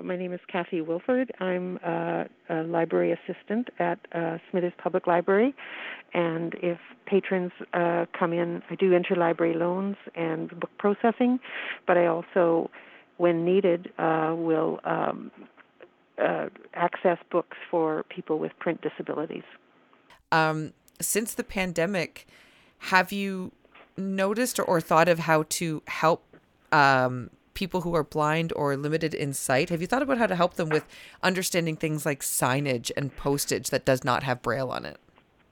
My name is Kathy Wilford. I'm a library assistant at Smithers Public Library, and if patrons come in, I do interlibrary loans and book processing, but I also, when needed, will access books for people with print disabilities. Since the pandemic, have you noticed or thought of how to help people who are blind or limited in sight? Have you thought about how to help them with understanding things like signage and postage that does not have Braille on it?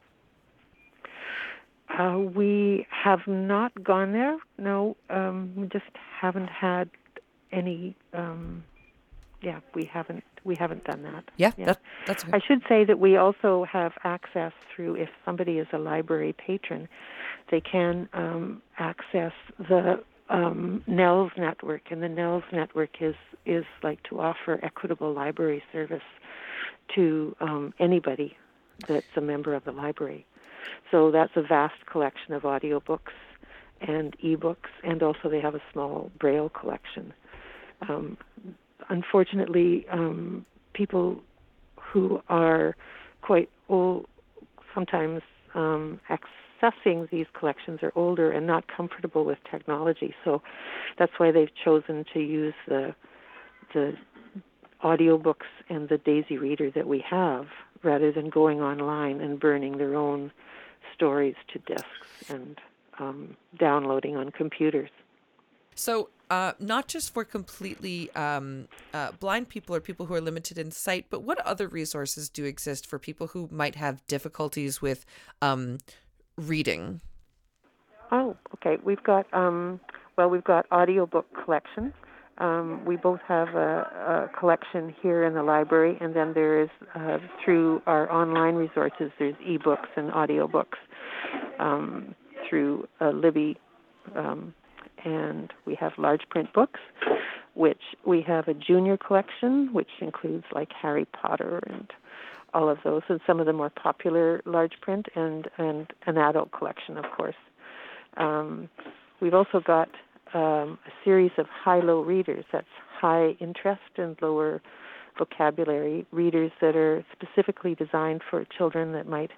We have not gone there. No, we just haven't had any. We haven't. We haven't done that. Yeah, Yeah. that's okay. I should say that we also have access through, if somebody is a library patron, they can access the NELS network, and the NELS network is like to offer equitable library service to anybody that's a member of the library. So that's a vast collection of audiobooks and ebooks, and also they have a small Braille collection. Unfortunately, people who are quite old, sometimes accessing these collections are older and not comfortable with technology. So that's why they've chosen to use the audiobooks and the Daisy Reader that we have, rather than going online and burning their own stories to disks and downloading on computers. So, not just for completely blind people or people who are limited in sight, but what other resources do exist for people who might have difficulties with reading? Oh, okay. We've got we've got audiobook collection. We both have a collection here in the library, and then there is through our online resources, there's ebooks and audiobooks through Libby. And we have large print books, which we have a junior collection, which includes like Harry Potter and all of those, and some of the more popular large print, and an adult collection, of course. We've also got a series of high-low readers. That's high interest and lower vocabulary readers that are specifically designed for children that might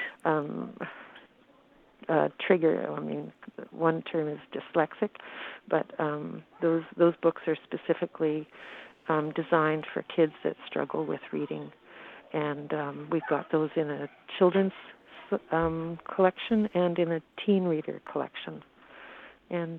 trigger. I mean, one term is dyslexic, but those books are specifically designed for kids that struggle with reading, and we've got those in a children's collection and in a teen reader collection, and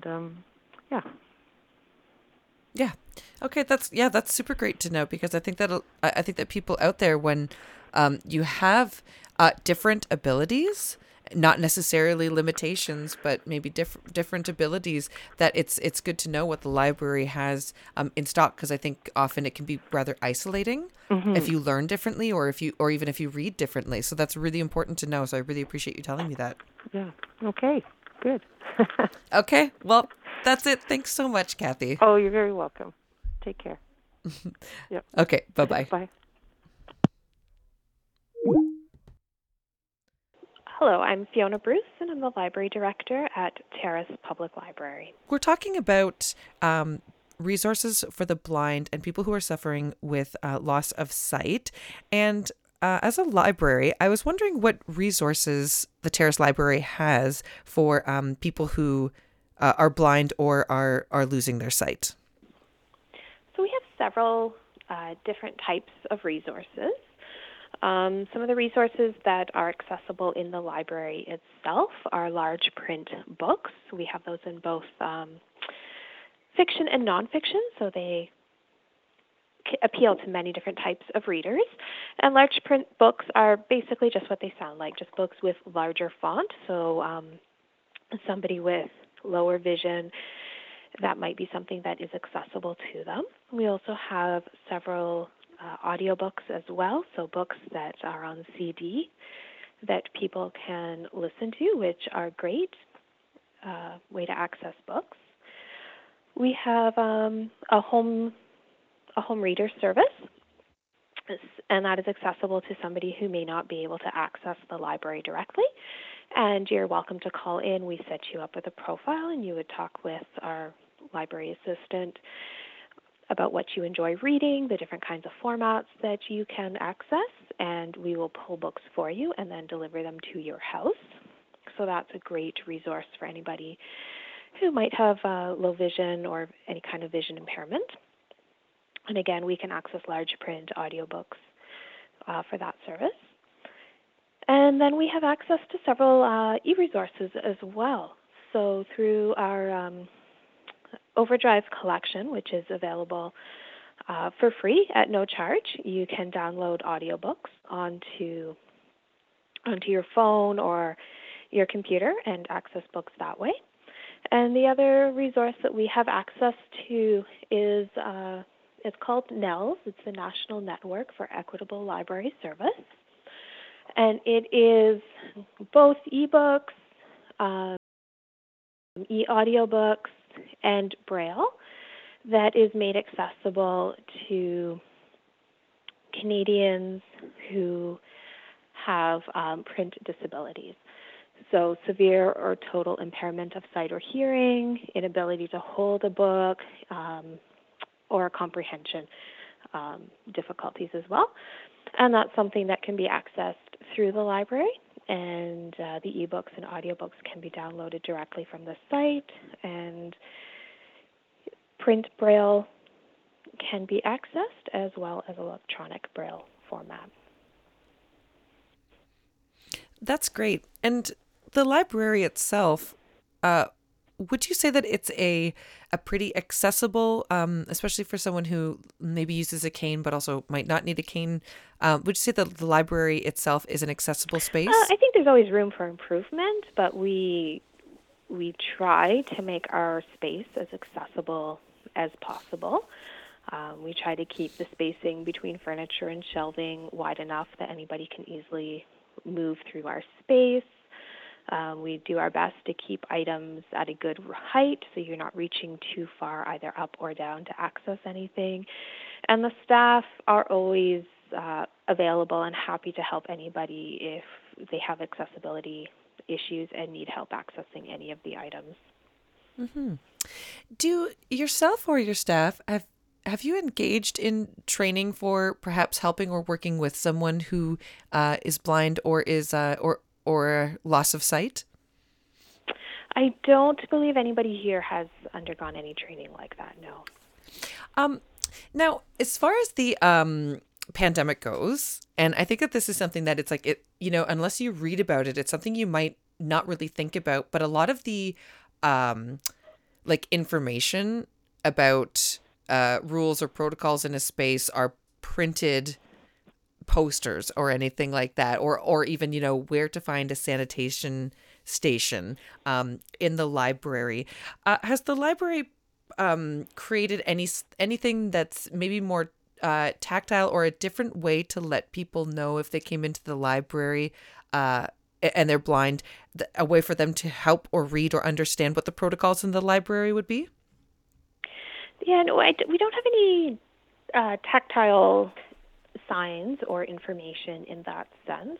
Yeah. Okay, that's super great to know, because I think that people out there, when you have different abilities, not necessarily limitations, but maybe different abilities, that it's good to know what the library has in stock, because I think often it can be rather isolating if you learn differently, or even if you read differently. So that's really important to know. So I really appreciate you telling me that. Yeah. Okay. Good. Okay. Well, that's it. Thanks so much, Kathy. Oh, you're very welcome. Take care. Yep. Okay. Bye-bye. Bye. Hello, I'm Fiona Bruce, and I'm the Library Director at Terrace Public Library. We're talking about resources for the blind and people who are suffering with loss of sight. And as a library, I was wondering what resources the Terrace Library has for people who are blind or are losing their sight. So we have several different types of resources. Some of the resources that are accessible in the library itself are large print books. We have those in both fiction and nonfiction, so they appeal to many different types of readers. And large print books are basically just what they sound like, just books with larger font. So somebody with lower vision, that might be something that is accessible to them. We also have several audiobooks as well, so books that are on CD that people can listen to, which are a great way to access books. We have a home reader service, and that is accessible to somebody who may not be able to access the library directly. And you're welcome to call in. We set you up with a profile, and you would talk with our library assistant about what you enjoy reading, the different kinds of formats that you can access, and we will pull books for you and then deliver them to your house. So that's a great resource for anybody who might have low vision or any kind of vision impairment. And again, we can access large print audiobooks for that service. And then we have access to several e-resources as well. So through our Overdrive collection, which is available for free at no charge, you can download audiobooks onto your phone or your computer and access books that way. And the other resource that we have access to is it's called NNELS. It's the National Network for Equitable Library Service. And it is both ebooks, e-audiobooks, and Braille that is made accessible to Canadians who have print disabilities. So severe or total impairment of sight or hearing, inability to hold a book, or comprehension difficulties as well. And that's something that can be accessed through the library, and the ebooks and audiobooks can be downloaded directly from the site, and print Braille can be accessed as well as electronic Braille format. That's great. And the library itself, would you say that it's a pretty accessible, especially for someone who maybe uses a cane but also might not need a cane? Would you say that the library itself is an accessible space? I think there's always room for improvement, but we try to make our space as accessible as possible. We try to keep the spacing between furniture and shelving wide enough that anybody can easily move through our space. We do our best to keep items at a good height so you're not reaching too far either up or down to access anything. And the staff are always available and happy to help anybody if they have accessibility issues and need help accessing any of the items. Mm-hmm. Do yourself or your staff have you engaged in training for perhaps helping or working with someone who is blind or is or loss of sight? I don't believe anybody here has undergone any training like that, no. Now, as far as the pandemic goes, and I think that this is something that it's like, it, you know, unless you read about it, it's something you might not really think about, but a lot of the like information about rules or protocols in a space are printed posters or anything like that, or even, you know, where to find a sanitation station in the library. Has the library created anything that's maybe more tactile or a different way to let people know if they came into the library and they're blind, a way for them to help or read or understand what the protocols in the library would be? Yeah, no, we don't have any tactile signs or information in that sense.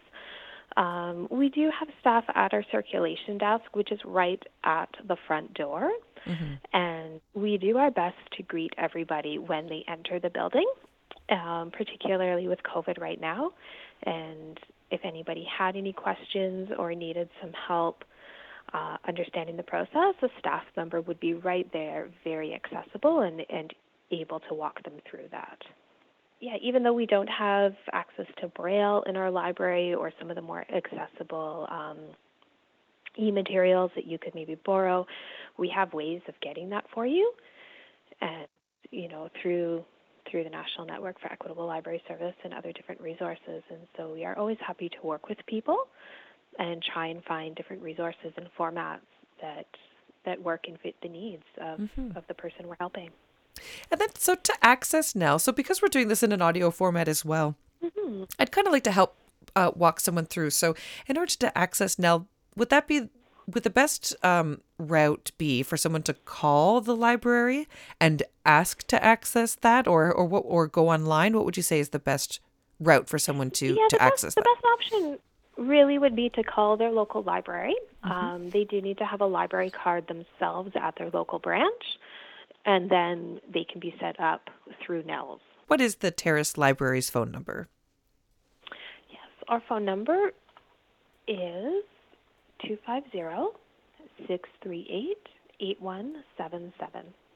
We do have staff at our circulation desk, which is right at the front door, and we do our best to greet everybody when they enter the building, particularly with COVID right now. And if anybody had any questions or needed some help understanding the process, a staff member would be right there, very accessible and able to walk them through that. Yeah, even though we don't have access to Braille in our library or some of the more accessible e-materials that you could maybe borrow, we have ways of getting that for you. And, you know, through the National Network for Equitable Library Service and other different resources. And so we are always happy to work with people and try and find different resources and formats that work and fit the needs of the person we're helping. And then, so to access NNEL, so because we're doing this in an audio format as well, I'd kind of like to help walk someone through. So in order to access NNEL, would the best route be for someone to call the library and ask to access that, or go online? What would you say is the best route for someone to access that? The best option really would be to call their local library. They do need to have a library card themselves at their local branch. and then they can be set up through NELS. What is the Terrace Library's phone number? Yes, our phone number is 250-638-8177.